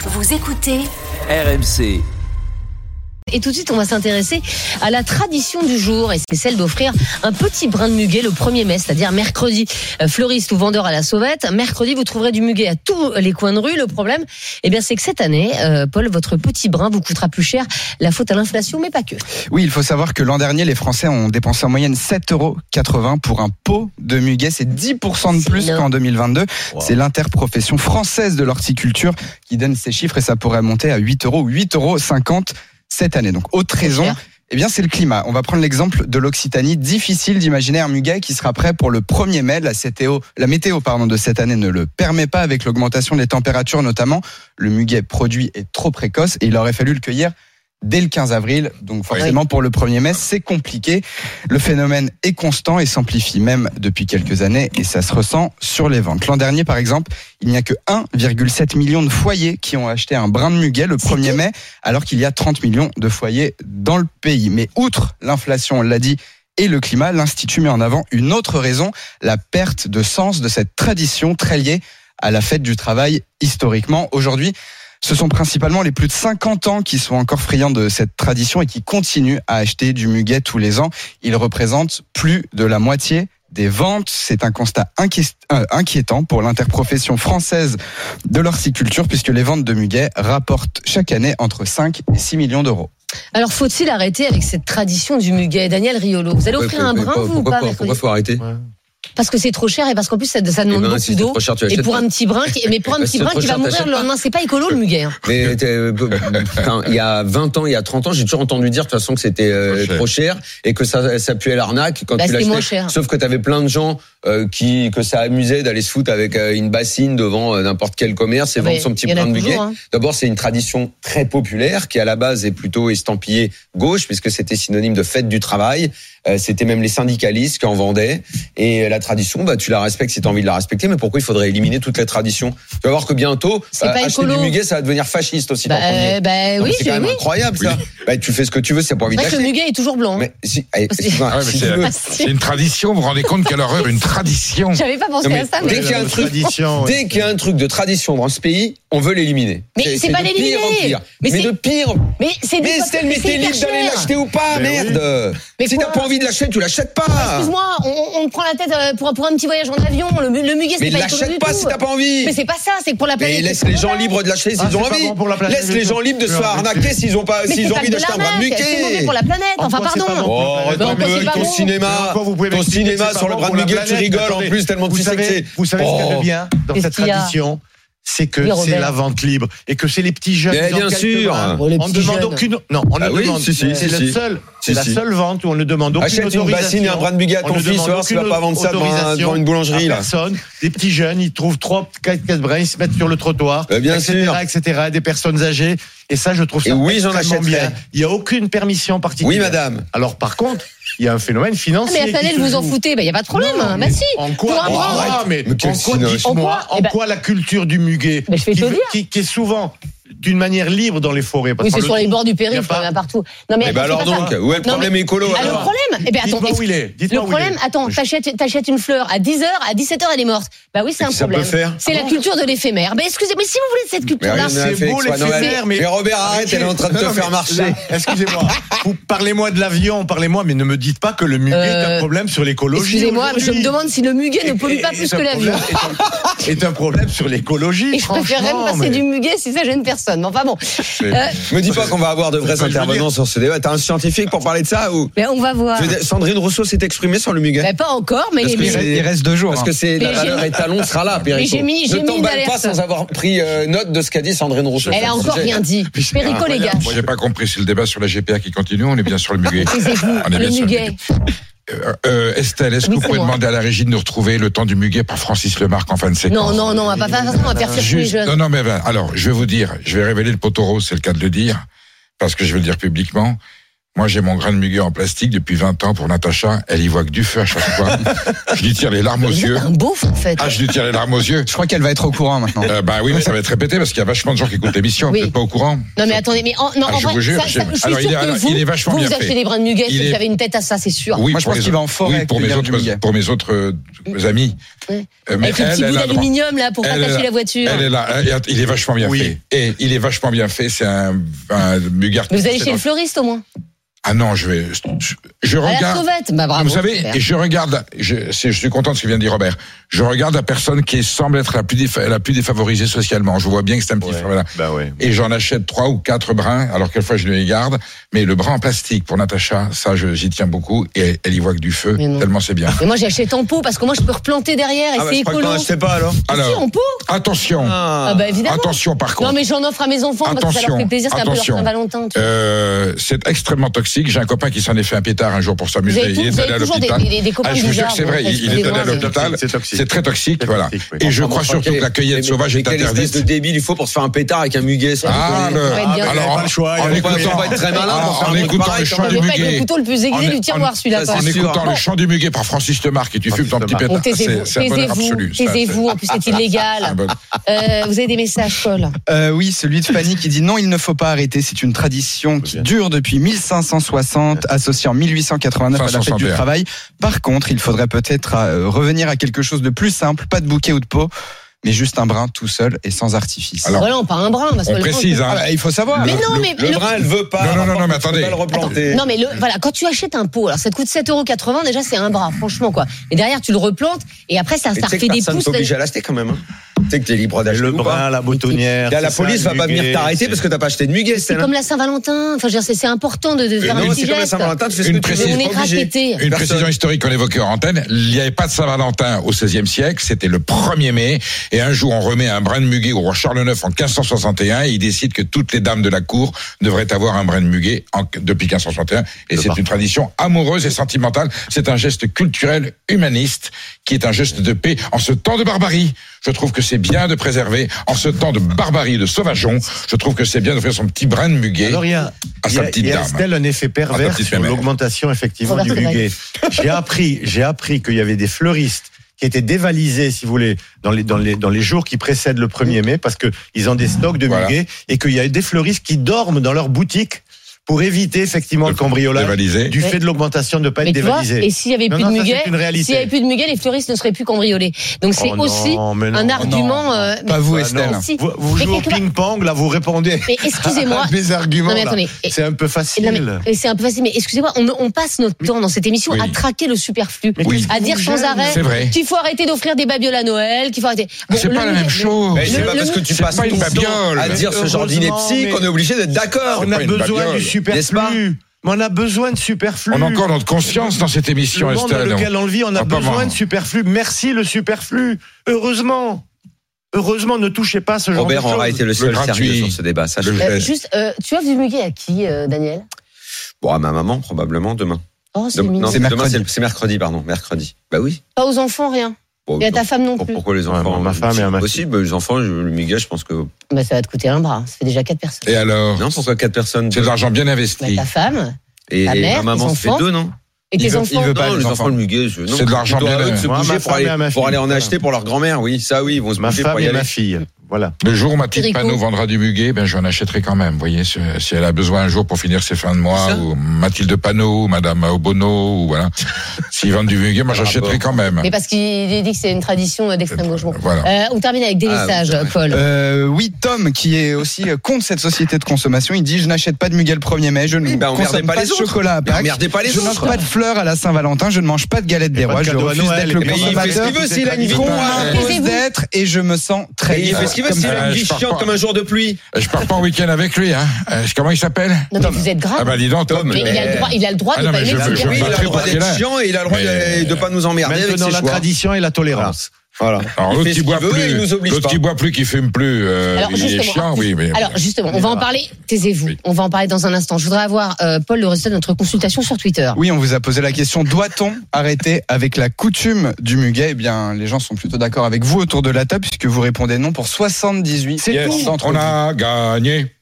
Vous écoutez RMC. Et tout de suite, on va s'intéresser à la tradition du jour, et c'est celle d'offrir un petit brin de muguet le 1er mai, c'est-à-dire mercredi. Fleuriste ou vendeur à la sauvette, mercredi, vous trouverez du muguet à tous les coins de rue. Le problème, c'est que cette année, Paul, votre petit brin vous coûtera plus cher. La faute à l'inflation, mais pas que. Oui, il faut savoir que l'an dernier, les Français ont dépensé en moyenne 7,80 € pour un pot de muguet. C'est 10% de plus qu'en 2022. Wow. C'est l'interprofession française de l'horticulture qui donne ces chiffres, et ça pourrait monter à 8 €, 8,50 € cette année. Donc, autre raison, c'est le climat. On va prendre l'exemple de l'Occitanie. Difficile d'imaginer un muguet qui sera prêt pour le 1er mai. La météo de cette année ne le permet pas, avec l'augmentation des températures notamment. Le muguet produit est trop précoce et il aurait fallu le cueillir dès le 15 avril. Donc forcément, pour le 1er mai, c'est compliqué. Le phénomène est constant et s'amplifie même depuis quelques années, et ça se ressent sur les ventes. L'an dernier, par exemple, il n'y a que 1,7 million de foyers qui ont acheté un brin de muguet le 1er mai, alors qu'il y a 30 millions de foyers dans le pays. Mais outre l'inflation, on l'a dit, et le climat, l'Institut met en avant une autre raison, la perte de sens de cette tradition très liée à la fête du travail historiquement. Aujourd'hui, ce sont principalement les plus de 50 ans qui sont encore friands de cette tradition et qui continuent à acheter du muguet tous les ans. Ils représentent plus de la moitié des ventes. C'est un constat inquiétant pour l'interprofession française de l'horticulture, puisque les ventes de muguet rapportent chaque année entre 5 et 6 millions d'euros. Alors, faut-il arrêter avec cette tradition du muguet? Daniel Riolo, vous allez offrir un brin, vous, ou pas? Pourquoi faut arrêter? Parce que c'est trop cher, et parce qu'en plus ça demande beaucoup d'eau. Et pour un petit brin, qui va mourir le lendemain, c'est pas écolo le muguet. Mais il y a 20 ans, il y a 30 ans, j'ai toujours entendu dire de toute façon que c'était trop cher et que ça puait l'arnaque quand tu l'achetais. Sauf que t'avais plein de gens que ça amusait d'aller se foutre avec une bassine devant n'importe quel commerce et vendre son petit brin de muguet. D'abord, c'est une tradition très populaire qui à la base est plutôt estampillée gauche, puisque c'était synonyme de fête du travail. C'était même les syndicalistes qui en vendaient. Et la tradition, tu la respectes si tu as envie de la respecter, mais pourquoi il faudrait éliminer toute la tradition? Tu vas voir que bientôt, acheter du muguet, ça va devenir fasciste aussi. Oui, c'est quand même incroyable, ça. Tu fais ce que tu veux, c'est pas envie d'acheter. Le muguet est toujours blanc. Mais c'est une tradition, vous vous rendez compte quelle horreur, une tradition. J'avais pas pensé à ça. Dès qu'il y a un truc de tradition dans ce pays, on veut l'éliminer. Mais c'est pas l'éliminer. Mais de pire. Mais c'est t'es libre d'aller l'acheter ou pas, merde. Si t'as pas envie de l'acheter, tu l'achètes pas. Excuse-moi, on prend la tête pour un petit voyage en avion. Le muguet, c'est pas écolo du tout. Mais l'achète pas si t'as pas envie. Mais c'est pas ça, c'est pour la planète. Mais laisse les gens libres de l'acheter s'ils ont envie. Laisse les gens libres de se faire arnaquer s'ils ont envie d'acheter un brin de muguet. C'est mauvais pour la planète. Enfin, pardon. Ton cinéma sur le brin de muguet, tu rigoles en plus tellement tu sais que c'est. Vous savez ce qu'il y a de bien dans cette tradition? C'est que c'est la vente libre et que c'est les petits jeunes. Mais bien sûr. On ne demande aucune. Non, on ne demande. C'est la seule vente où on ne demande aucune autorisation. Achète une bassine et un brin de muguet à ton fils, voir si tu vas pas vendre ça devant une boulangerie là. Personne. Des petits jeunes, ils trouvent 3-4 brins, ils se mettent sur le trottoir, etc. Des personnes âgées. Et ça, je trouve ça extrêmement bien. Il n'y a aucune permission particulière. Oui, madame. Alors, par contre, il y a un phénomène financier. Mais la planète, vous en foutez, il n'y a pas de problème. Si. En quoi? En quoi la culture du muguet, qui est souvent d'une manière libre dans les forêts. Oui, c'est sur les bords du périph', partout. Non, mais alors donc, où est le problème écolo? Le problème, dites-moi où il est. Le problème, t'achètes une fleur à 10h, à 17h, elle est morte. Oui, c'est un problème. C'est la culture de l'éphémère. Excusez, mais si vous voulez de cette culture-là. C'est beau l'éphémère, mais Robert, arrête, elle est en train de te faire marcher. Excusez-moi. Parlez-moi de l'avion, mais ne me dites pas que le muguet est un problème sur l'écologie. Excusez-moi, je me demande si le muguet ne pollue pas plus que l'avion. C'est un problème sur l'écologie. Et je préférerais me passer du muguet si ça gêne personne. Enfin bon. Me dis pas qu'on va avoir de vrais intervenants sur ce débat. T'as un scientifique pour parler de ça ou? Mais on va voir. Sandrine Rousseau s'est exprimée sur le muguet. Pas encore, mais il reste 2 jours. Parce que c'est la valeur étalon sera là, Perico. Ne t'emballe pas sans avoir pris note de ce qu'a dit Sandrine Rousseau. Elle a encore rien dit. Perico, les gars. Moi, j'ai pas compris. Si le débat sur la GPA qui continue, on est bien sur le muguet. On est bien sur le muguet. Estelle, est-ce que vous pouvez demander à la régie de nous retrouver le temps du muguet par Francis Lemarque en fin de séquence? Non, on va pas faire ça, on va faire circuler les jeunes. Non, mais alors, je vais vous dire, je vais révéler le poteau rose, c'est le cas de le dire, parce que je vais le dire publiquement. Moi, j'ai mon grain de muguet en plastique depuis 20 ans pour Natacha. Elle y voit que du feu à chaque fois. Je lui tire les larmes aux yeux. Un beauf, en fait. Ah, je lui tire les larmes aux yeux. Je crois qu'elle va être au courant maintenant. Oui, mais ça va être répété parce qu'il y a vachement de gens qui écoutent l'émission. Oui. Vous n'êtes pas au courant? Non, mais attendez, mais en je vrai, vous jure. Alors, il est vachement bien fait. Vous achetez des brins de muguet, vous avez une tête à ça, c'est sûr. Oui, moi, je pense qu'il va en forêt. Oui, pour mes autres amis. Ouais. Avec le petit bout d'aluminium, là, pour attacher la voiture. Elle est là. Il est vachement bien fait. Et il est vachement bien fait. C'est un muguet. Vous allez chez le fleuriste, au moins? Ah non, je regarde. À la sauvette, bravo. Vous savez, et je regarde. Je suis content de ce que vient de dire Robert. Je regarde la personne qui semble être la plus défavorisée socialement. Je vois bien que c'est un petit frère. Et j'en achète 3 ou 4 brins. Alors quelquefois je les garde. Mais le brin en plastique pour Natacha, ça j'y tiens beaucoup. Et elle y voit que du feu. Tellement c'est bien. Et moi j'achète en pot parce que moi je peux replanter derrière et c'est écolo. Je sais pas alors. Si, en pot. Attention. Évidemment. Attention par contre. Non mais j'en offre à mes enfants parce que ça leur fait plaisir. C'est un peu leur Saint-Valentin. C'est extrêmement toxique. J'ai un copain qui s'en est fait un pétard un jour pour s'amuser. Il est allé à l'hôpital. Je vous jure que c'est vrai. Il est allé à l'hôpital. C'est très toxique, voilà. Et je crois surtout que la cueillette sauvage est interdite. Quelle espèce de débile il faut pour se faire un pétard avec un muguet? Alors, en écoutant le chant du muguet. C'est le couteau le plus aiguisé du tiroir, celui-là. En écoutant le chant du muguet par Francis Lemarque et tu fumes ton petit pétard. C'est un bonheur absolu. Taisez-vous, en plus c'est illégal. Vous avez des messages, Paul? Oui, celui de Fanny qui dit non, il ne faut pas arrêter. C'est une tradition qui dure depuis 1560, associée en 1889 à la fête du travail. Par contre, il faudrait peut-être revenir à quelque chose de plus simple, pas de bouquet ou de pot, mais juste un brin tout seul et sans artifice. Alors, voilà, pas un brin. On précise, hein. Il faut savoir. Mais non, mais le brin, elle veut pas. Non, mais attendez. Le replanter. Non, mais voilà, quand tu achètes un pot, alors ça te coûte 7,80 €, déjà c'est un bras, franchement, quoi. Et derrière, tu le replantes, et après, ça refait des pouces. Personne t'oblige à l'acheter quand même, hein. Tu sais que t'es libre d'acheter le brin, la boutonnière. La police va pas venir t'arrêter parce que t'as pas acheté de muguet. C'est comme la Saint-Valentin. Enfin, c'est important de faire un petit geste. C'est comme la Saint-Valentin, tu fais ce que tu veux. On est raquettés. Une précision historique qu'on évoquait en antenne. Il n'y avait pas de Saint-Valentin au XVIe siècle. C'était le 1er mai. Et un jour, on remet un brin de muguet au roi Charles IX en 1561. Et il décide que toutes les dames de la cour devraient avoir un brin de muguet depuis 1561. Et c'est une tradition amoureuse et sentimentale. C'est un geste culturel, humaniste, qui est un geste de paix en ce temps de barbarie. Je trouve que c'est bien de préserver, en ce temps de barbarie, de sauvageon, je trouve que c'est bien d'offrir son petit brin de muguet à sa petite dame. Il y a un effet pervers sur l'augmentation effectivement du muguet. J'ai appris qu'il y avait des fleuristes qui étaient dévalisés, si vous voulez, dans les jours qui précèdent le 1er mai, parce que ils ont des stocks de muguet, et qu'il y a des fleuristes qui dorment dans leur boutique pour éviter effectivement le cambriolage du fait de l'augmentation de pas être dévalisé. Et s'il y avait plus de muguet, les fleuristes ne seraient plus cambriolés. Donc c'est aussi un argument. Pas vous, Estelle. Vous jouez au ping-pong, là vous répondez. Mais excusez-moi. Mes arguments. C'est un peu facile. C'est un peu facile. Mais excusez-moi, on passe notre temps dans cette émission à traquer le superflu, à dire sans arrêt qu'il faut arrêter d'offrir des babioles à Noël, qu'il faut arrêter. C'est pas la même chose. C'est pas parce que tu passes ton temps à dire ce genre d'ineptie qu'on est obligé d'être d'accord. On a besoin du superflu. Mais on a besoin de superflu. On a encore notre conscience dans cette émission, Estelle. Le monde dans lequel on vit, on a besoin de superflu. Merci le superflu. Heureusement, ne touchez pas ce genre de choses. Robert aura été le seul sérieux sur ce débat. Juste, tu offres du muguet à qui, Daniel? Bon, à ma maman, probablement, demain. Oh, c'est mignon. Non, c'est mercredi, pardon. Mercredi. Bah oui. Pas aux enfants, rien. Et à ta femme non plus. Pourquoi les enfants? Ma femme et à ma fille. Possible, les enfants, le muguet, je pense que. Bah, ça va te coûter un bras. Ça fait déjà 4 personnes. Et alors? Non, pourquoi 4 personnes? C'est de l'argent bien investi. Ta femme. Et ta mère, ma maman, ça fait 2, non? Et tes enfants? Il veut pas les enfants, le muguet. C'est de l'argent bien investi. Pour aller en acheter pour leur grand-mère, oui. Ça, oui, ils vont se bouger pour y aller. Ma fille. Voilà. Le jour où Mathilde Panot vendra du muguet, je en achèterai quand même. Vous voyez, si elle a besoin un jour pour finir ses fins de mois, ou Mathilde Panot, ou Madame Obono, ou voilà. S'ils vendent du muguet, moi j'achèterai quand même. Mais parce qu'il dit que c'est une tradition d'extrême gauche. Voilà. On termine avec des messages, Paul. Oui, Tom, qui est aussi contre cette société de consommation, il dit: je n'achète pas de muguet le 1er mai, je ne consomme pas de chocolat à Pâques, je ne mange pas de fleurs à la Saint-Valentin, je ne mange pas de galettes des rois, je refuse d'être le consommateur qu'on m'impose d'être, et je me sens très libre. S'il a une vie chiante comme un jour de pluie. Je pars pas en week-end avec lui, hein. Comment il s'appelle? Non, mais vous êtes grave. Ah bah dis donc, Tom. Mais il a le droit de pas aimer. Oui, il a le droit d'être chiant et il a le droit de pas nous emmerder avec ses choix. La tradition et la tolérance. Voilà. Alors l'autre qui boit plus, qui fume plus, il est chiant, oui. Mais alors justement, on va en parler. Taisez-vous. Oui. On va en parler dans un instant. Je voudrais avoir Paul le résultat de notre consultation sur Twitter. Oui, on vous a posé la question: doit-on arrêter avec la coutume du muguet? Eh bien, les gens sont plutôt d'accord avec vous autour de la table puisque vous répondez non pour 78. C'est tout. On a gagné.